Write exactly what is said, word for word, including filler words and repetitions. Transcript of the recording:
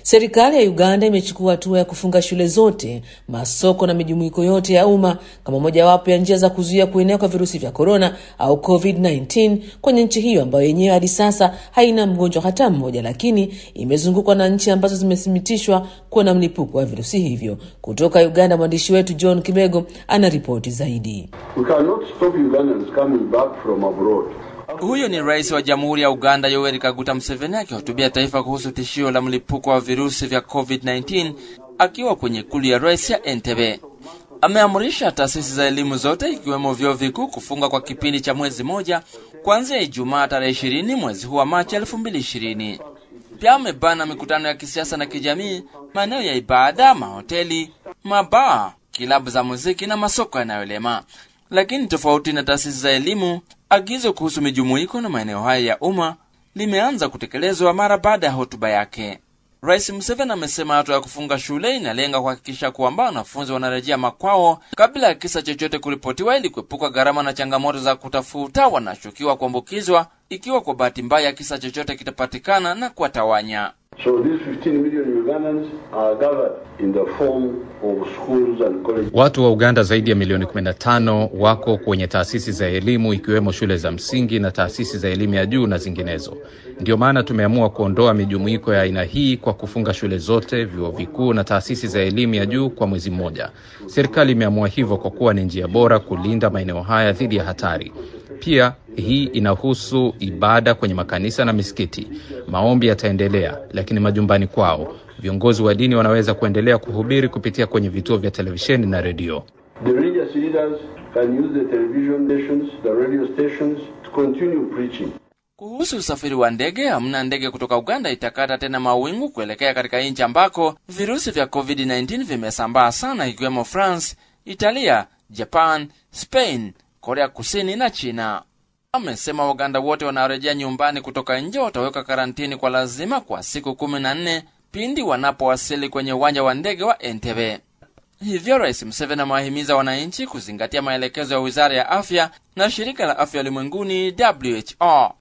Serikali ya Uganda imechukua hatua ya kufunga shule zote, masoko na mijumuiko yote ya umma kama mojawapo ya njia za kuzuia kuenea kwa virusi vya corona au covid kumi na tisa kwenye nchi hiyo ambayo yenyewe hadi sasa haina mgonjwa hata mmoja, lakini imezungukwa na nchi ambazo zimethibitishwa kuwa na mlipuko wa virusi hivyo. Kutoka Uganda, mwandishi wetu John Kibego ana ripoti zaidi. We cannot stop Ugandans coming back from abroad. Huyo ni Rais wa Jamhuri ya Uganda Yoweri Kaguta Museveni akihutubia taifa kuhusu tishio la mlipuko wa virusi vya covid kumi na tisa akiwa kwenye ikulu ya rais ya Entebbe. Ameamrisha taasisi za elimu zote ikiwemo vyuo vikuu kufunga kwa kipindi cha mwezi moja kuanzia Ijumaa tarehe ishirini mwezi huu wa Machi elfu mbili ishirini. Pia amebana mikutano ya kisiasa na kijamii, maeneo ya ibada, mahoteli, mabaa, kilabu za muziki na masoko yanayolema. Lakini tofauti na taasisi za elimu, agizo kuhusu mijumuiko na maeneo haya ya umma limeanza kutekelezwa mara baada ya hotuba yake. Rais Museveni amesema hatua ya kufunga shule inalenga kuhakikisha kwamba wanafunzi wanarejea makwao kabla ya kisa chochote kuripotiwa ili kuepuka gharama na changamoto za kutafuta wanashukiwa kuambukizwa ikiwa kwa bahati mbaya kisa chochote kitapatikana na kuwatawanya. So these fifteen million Ugandans are gathered in the form of schools and colleges. Watu wa Uganda zaidi ya milioni kumi na tano wako kwenye taasisi za elimu ikiwemo shule za msingi na taasisi za elimu ya juu na zinginezo. Ndio maana tumeamua kuondoa mijumuiko ya aina hii kwa kufunga shule zote, vyuo vikuu na taasisi za elimu ya juu kwa mwezi mmoja. Serikali imeamua hivyo kwa kuwa ni njia bora kulinda maeneo haya dhidi ya hatari. Pia hii inahusu ibada kwenye makanisa na misikiti. Maombi yataendelea, lakini majumbani kwao. Viongozi wa dini wanaweza kuendelea kuhubiri kupitia kwenye vituo vya televisheni na redio. The religious leaders can use the television stations, the radio stations to continue preaching. Kuhusu usafiri wa ndege, hamna ndege kutoka Uganda itakata tena mawingu kuelekea katika nchi ambako virusi vya covid kumi na tisa vimesambaa sana ikiwemo France, Italia, Japan, Spain, Korea Kusini na China. Amesema Waganda wote wanaorejea nyumbani kutoka nje wataweka karantini kwa lazima kwa siku kumi na nne pindi wanapowasili kwenye uwanja wa ndege wa Entebbe. Hivyo Rais Museveni amewahimiza wananchi kuzingatia maelekezo ya Wizara ya Afya na Shirika la Afya Ulimwenguni W H O.